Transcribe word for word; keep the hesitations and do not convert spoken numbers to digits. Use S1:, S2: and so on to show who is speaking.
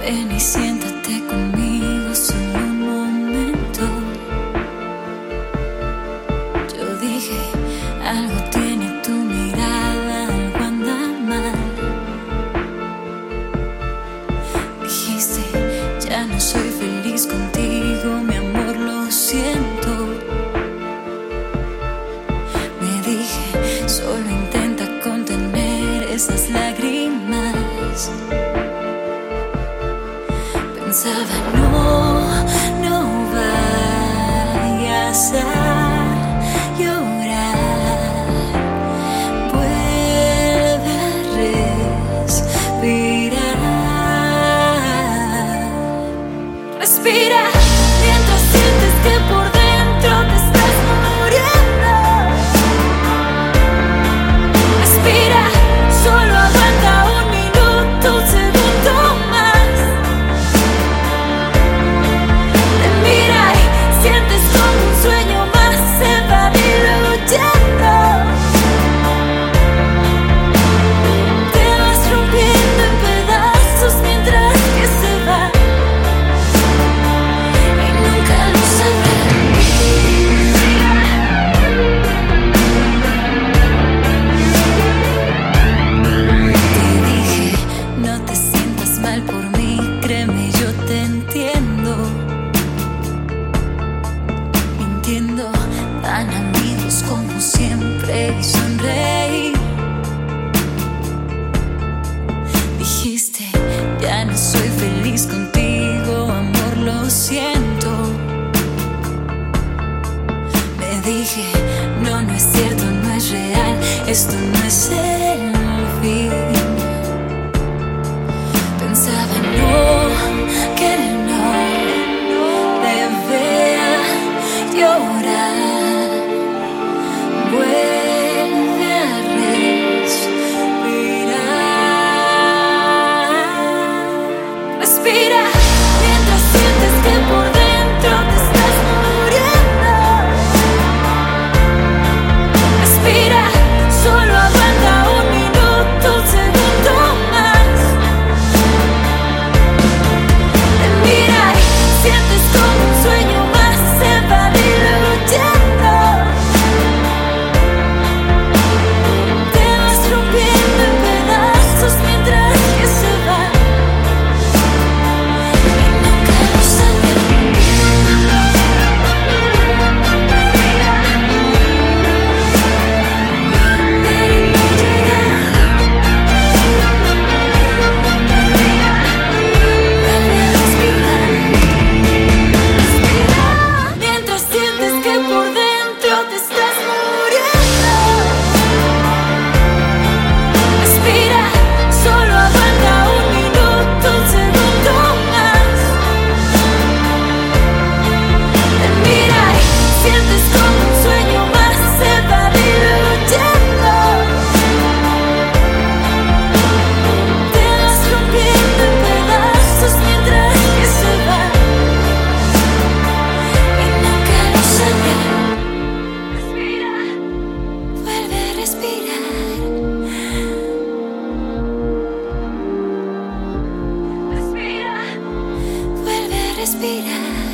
S1: Ven y siéntate conmigo solo un momento. Yo dije, algo tiene tu mirada, algo anda mal. Dijiste, ya no soy feliz contigo, mi amor, lo siento. Me dije, solo intenta contener esas lágrimas. Pensaba, no, no vayas a llorar. Vuelve a respirar. Respira mientras sientes que por dentro te estás muriendo. Respira, solo aguanta un minuto, un segundo más. Te mira y sientes como un sueño más se va diluyendo. Te vas rompiendo en pedazos mientras que se va. Y nunca lo sabrás. Te dije, no te sientas mal por mí, créeme, yo te entiendo. Mintiendo, tan amigos como siempre, y sonreí. Dijiste, ya no soy feliz contigo, amor, lo siento. Me dije, no, no es cierto, no es real, esto no es el fin. Pensaba, no, que no debía llorar. Vuelve a respirar. Respira mientras sientes que por dentro te estás muriendo. Respira, solo aguanta un minuto, un segundo más. Te mira y sientes como un sueño más se va diluyendo. Te vas rompiendo en pedazos mientras que se va. Y nunca lo sabrás. Mientras sientes que por dentro te estás muriendo. Respira, solo aguanta un minuto, un segundo más. Te mira y sientes como un sueño más se va diluyendo. Te vas rompiendo en pedazos mientras que se va. Y nunca lo sabrás. Respira, vuelve a respirar. Respira, vuelve a respirar.